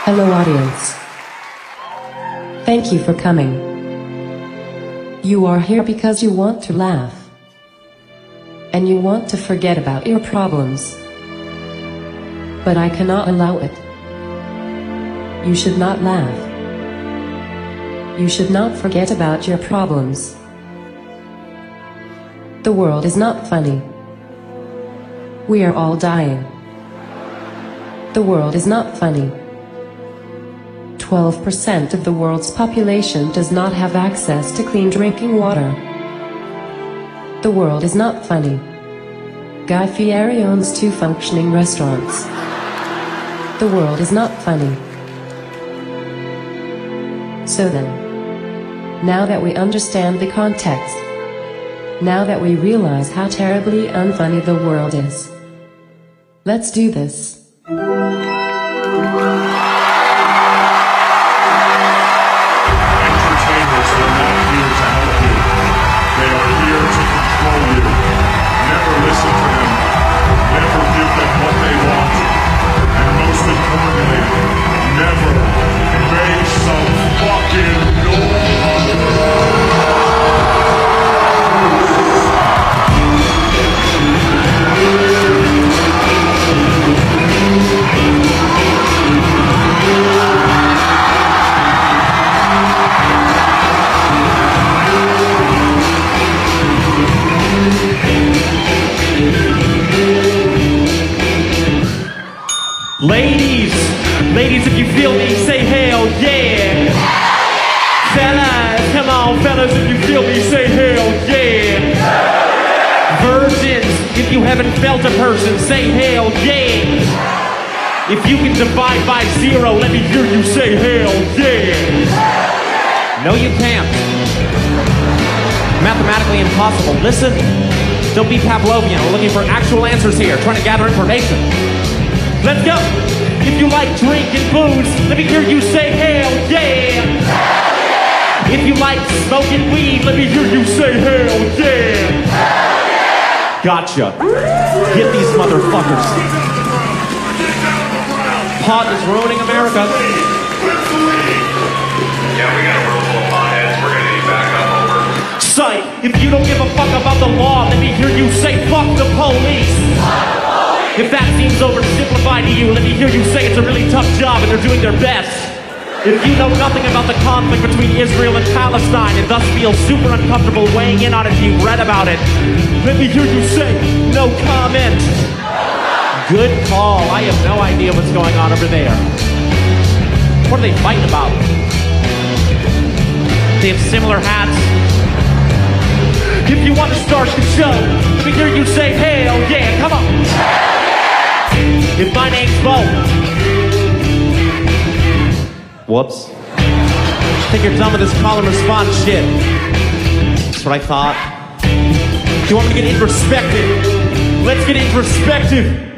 Hello audience. Thank you for coming. You are here because you want to laugh. And you want to forget about your problems. But I cannot allow it. You should not laugh. You should not forget about your problems. The world is not funny. We are all dying. The world is not funny. 12% of the world's population does not have access to clean drinking water. The world is not funny. Guy Fieri owns 2 functioning restaurants. The world is not funny. So then, now that we understand the context, now that we realize how terribly unfunny the world is, let's do this. Ladies, if you feel me, say hell yeah. Fellas, come on, fellas, if you feel me, say hell yeah. Virgins, if you haven't felt a person, say hell yeah. If you can divide by 0, let me hear you say hell yeah. No, you can't. Mathematically impossible. Listen, don't be Pavlovian. We're looking for actual answers here, trying to gather information. Let's go! If you like drinking booze, let me hear you say hell yeah! Hell yeah! If you like smoking weed, let me hear you say hell yeah! Hell yeah! Gotcha. Get these motherfuckers. Pot is ruining America. Yeah, we got a room full of potheads. We're gonna need backup over. Psych! If you don't give a fuck about the law, let me hear you say fuck the police! If that seems oversimplified to you, let me hear you say it's a really tough job and they're doing their best. If you know nothing about the conflict between Israel and Palestine and thus feel super uncomfortable weighing in on it if you've read about it, let me hear you say, no comment. Good call. I have no idea what's going on over there. What are they fighting about? They have similar hats. If you want to start the show, let me hear you say, hell yeah, come on. If my name's Bo. Whoops. I think you're done with this call and response shit. That's what I thought. Do you want me to get introspective? Let's get introspective.